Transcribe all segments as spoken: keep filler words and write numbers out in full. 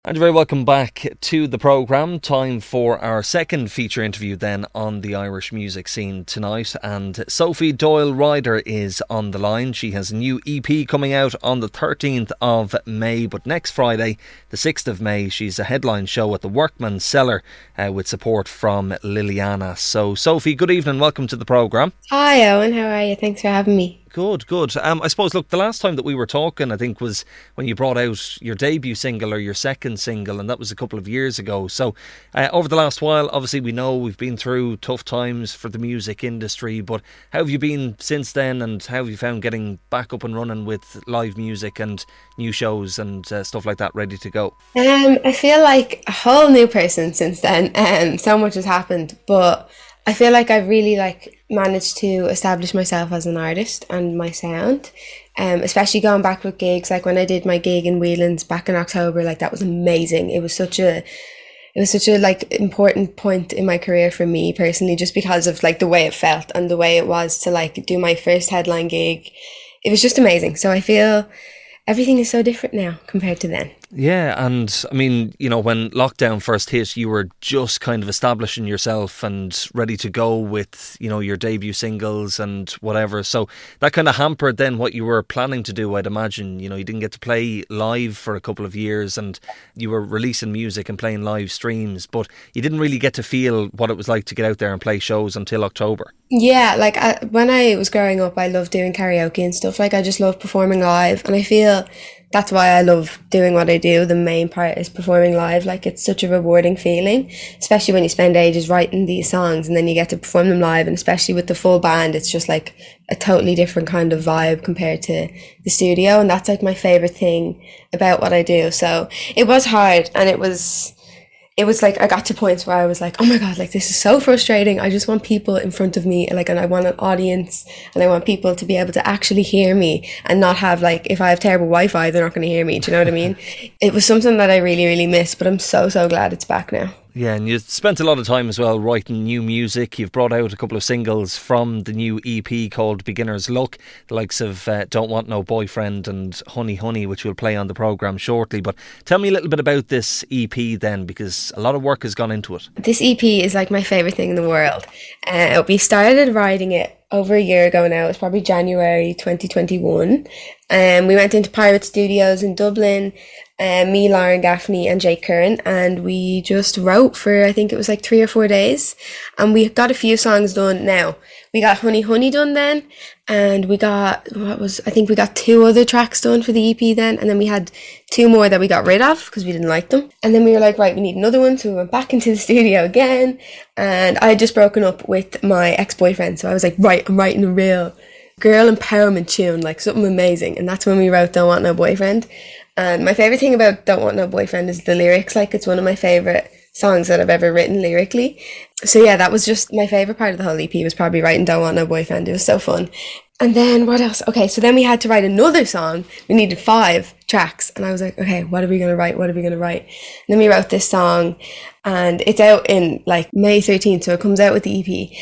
And you're very welcome back to the programme. Time for our second feature interview then on the Irish music scene tonight. And Sophie Doyle Ryder is on the line. She has a new E P coming out on the thirteenth of May. But next Friday, the sixth of May, she's a headline show at the Workman's Cellar uh, with support from Liliana. So Sophie, good evening. Welcome to the programme. Hi Owen, how are you? Thanks for having me. Good, good. Um, I suppose, look, the last time that we were talking, I think, was when you brought out your debut single or your second single, and that was a couple of years ago. So, uh, over the last while, obviously, we know we've been through tough times for the music industry, but how have you been since then, and how have you found getting back up and running with live music and new shows and uh, stuff like that ready to go? Um, I feel like a whole new person since then. Um, so much has happened, but I feel like I've really like managed to establish myself as an artist and my sound, um, especially going back with gigs. Like when I did my gig in Whelan's back in October, like that was amazing. It was such a, it was such a like important point in my career for me personally, just because of like the way it felt and the way it was to like do my first headline gig. It was just amazing. So I feel everything is so different now compared to then. Yeah, and I mean, you know, when lockdown first hit, you were just kind of establishing yourself and ready to go with, you know, your debut singles and whatever. So that kind of hampered then what you were planning to do, I'd imagine. You know, you didn't get to play live for a couple of years and you were releasing music and playing live streams, but you didn't really get to feel what it was like to get out there and play shows until October. Yeah, like I, when I was growing up, I loved doing karaoke and stuff. Like I just loved performing live, and I feel that's why I love doing what I do. The main part is performing live. Like it's such a rewarding feeling, especially when you spend ages writing these songs and then you get to perform them live, and especially with the full band, it's just like a totally different kind of vibe compared to the studio. And that's like my favorite thing about what I do. So it was hard, and it was it was like I got to points where I was like, oh my God, like this is so frustrating. I just want people in front of me, like, and I want an audience, and I want people to be able to actually hear me and not have like, if I have terrible Wi-Fi, they're not going to hear me. Do you know what I mean? It was something that I really, really missed, but I'm so, so glad it's back now. Yeah, and you spent a lot of time as well writing new music. You've brought out a couple of singles from the new E P called Beginner's Luck, the likes of uh, Don't Want No Boyfriend and Honey Honey, which we'll play on the programme shortly. But tell me a little bit about this E P then, because a lot of work has gone into it. This E P is like my favourite thing in the world. Uh, we started writing it over a year ago now. It was probably January twenty twenty-one. Um, we went into Pirate Studios in Dublin, um, me, Lauren Gaffney and Jake Curran, and we just wrote for, I think it was like three or four days, and we got a few songs done now. We got Honey Honey done then, and we got, what was, I think we got two other tracks done for the E P then, and then we had two more that we got rid of because we didn't like them. And then we were like, right, we need another one, so we went back into the studio again, and I had just broken up with my ex-boyfriend, so I was like, right, I'm writing a real girl empowerment tune, like something amazing. And that's when we wrote Don't Want No Boyfriend. And my favourite thing about Don't Want No Boyfriend is the lyrics. Like it's one of my favourite songs that I've ever written lyrically. So yeah, that was just my favourite part of the whole E P, was probably writing Don't Want No Boyfriend. It was so fun. And then what else? Okay, so then we had to write another song. We needed five tracks. And I was like, okay, what are we going to write? What are we going to write? And then we wrote this song, and it's out in like May thirteenth. So it comes out with the E P.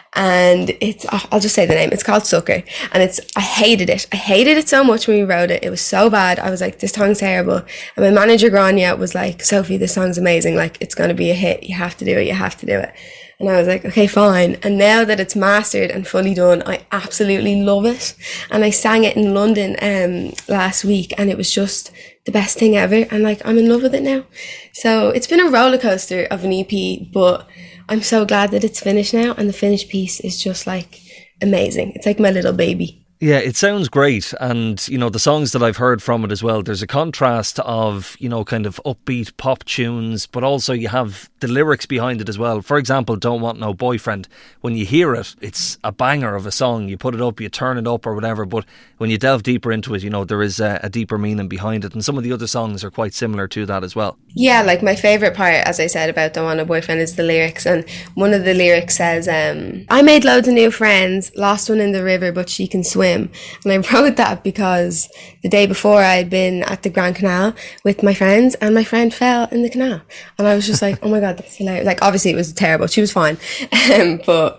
And it's, oh, I'll just say the name. It's called Sucker. And it's, I hated it. I hated it so much when we wrote it. It was so bad. I was like, this song's terrible. And my manager, Grania, was like, Sophie, this song's amazing. Like, it's going to be a hit. You have to do it. You have to do it. And I was like, okay, fine. And now that it's mastered and fully done, I absolutely love it. And I sang it in London um last week, and it was just the best thing ever. And like, I'm in love with it now. So it's been a roller coaster of an E P, but I'm so glad that it's finished now, and the finished piece is just like amazing. It's like my little baby. Yeah, it sounds great. And, you know, the songs that I've heard from it as well, there's a contrast of, you know, kind of upbeat pop tunes, but also you have the lyrics behind it as well. For example, Don't Want No Boyfriend. When you hear it, it's a banger of a song. You put it up, you turn it up or whatever, but when you delve deeper into it, you know, there is a, a deeper meaning behind it. And some of the other songs are quite similar to that as well. Yeah, like my favourite part, as I said, about Don't Want No Boyfriend is the lyrics. And one of the lyrics says, um, I made loads of new friends, lost one in the river, but she can swim. And I wrote that because the day before I had been at the Grand Canal with my friends, and my friend fell in the canal. And I was just like, oh my God, that's hilarious. Like, obviously it was terrible. She was fine. Um, but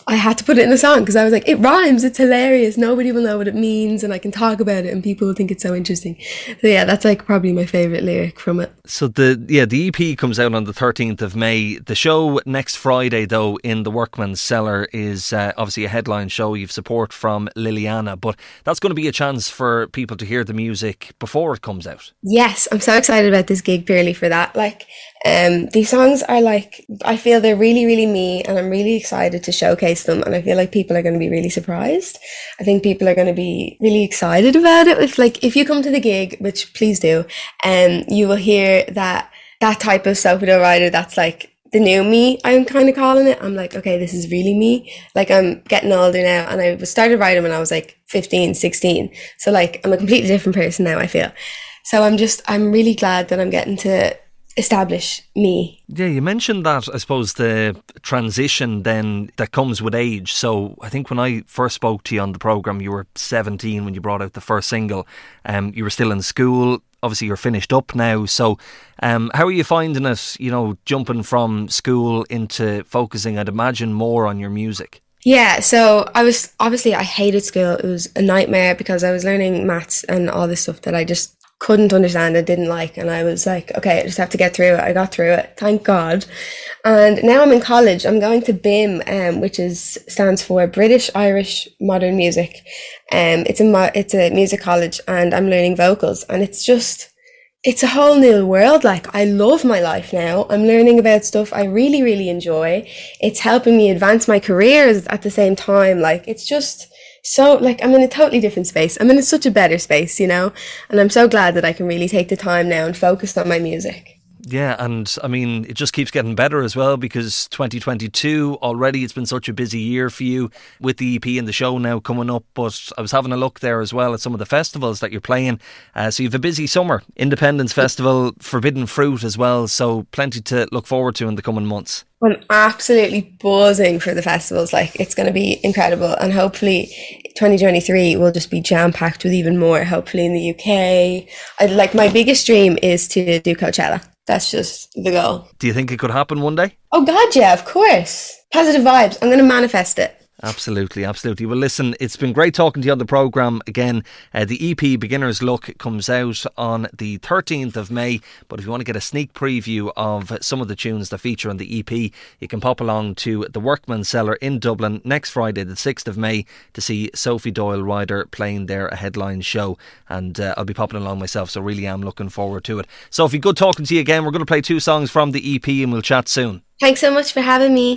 I had to put it in a song because I was like, it rhymes, it's hilarious, nobody will know what it means, and I can talk about it and people will think it's so interesting. So yeah, that's like probably my favourite lyric from it. So the yeah the E P comes out on the thirteenth of May. The show next Friday, though, in the Workman's Cellar is uh, obviously a headline show. You've support from Liliana, but that's going to be a chance for people to hear the music before it comes out. Yes, I'm so excited about this gig purely for that. Like, um, these songs are like, I feel they're really, really me, and I'm really excited to showcase them, and I feel like people are going to be really surprised. I think people are going to be really excited about it. If like, if you come to the gig, which please do, um, you will hear that that type of Sophie writer that's like the new me, I'm kind of calling it. I'm like, okay, this is really me. Like, I'm getting older now, and I started writing when I was like fifteen, sixteen. So like, I'm a completely different person now, I feel. So I'm just, I'm really glad that I'm getting to establish me. Yeah, you mentioned that, I suppose, the transition then that comes with age. So I think when I first spoke to you on the programme, you were seventeen when you brought out the first single. Um, you were still in school. Obviously, you're finished up now. So um, how are you finding it, you know, jumping from school into focusing, I'd imagine, more on your music? Yeah, so I was, obviously I hated school. It was a nightmare because I was learning maths and all this stuff that I just couldn't understand and didn't like, and I was like, okay, I just have to get through it. I got through it, thank God. And now I'm in college. I'm going to B I M, um, which is stands for British Irish Modern Music. Um, it's a mo- it's a music college, and I'm learning vocals, and it's just, it's a whole new world. Like, I love my life now. I'm learning about stuff I really, really enjoy. It's helping me advance my career at the same time. Like, it's just so, like, I'm in a totally different space. I'm in a, such a better space, you know, and I'm so glad that I can really take the time now and focus on my music. Yeah, and I mean, it just keeps getting better as well, because twenty twenty-two already, it's been such a busy year for you with the E P and the show now coming up. But I was having a look there as well at some of the festivals that you're playing. Uh, so you have a busy summer. Independence Festival, Forbidden Fruit as well. So plenty to look forward to in the coming months. I'm absolutely buzzing for the festivals. Like, it's going to be incredible, and hopefully twenty twenty-three will just be jam-packed with even more, hopefully in the U K. I'd like, my biggest dream is to do Coachella. That's just the goal. Do you think it could happen one day? Oh God, yeah, of course. Positive vibes. I'm going to manifest it. Absolutely, absolutely. Well, listen, it's been great talking to you on the programme again. Uh, the E P Beginner's Luck comes out on the thirteenth of May, but if you want to get a sneak preview of some of the tunes that feature on the E P, you can pop along to the Workman's Cellar in Dublin next Friday, the sixth of May, to see Sophie Doyle Ryder playing there, a headline show, and uh, I'll be popping along myself, so really am looking forward to it. Sophie, good talking to you again. We're going to play two songs from the E P and we'll chat soon. Thanks so much for having me.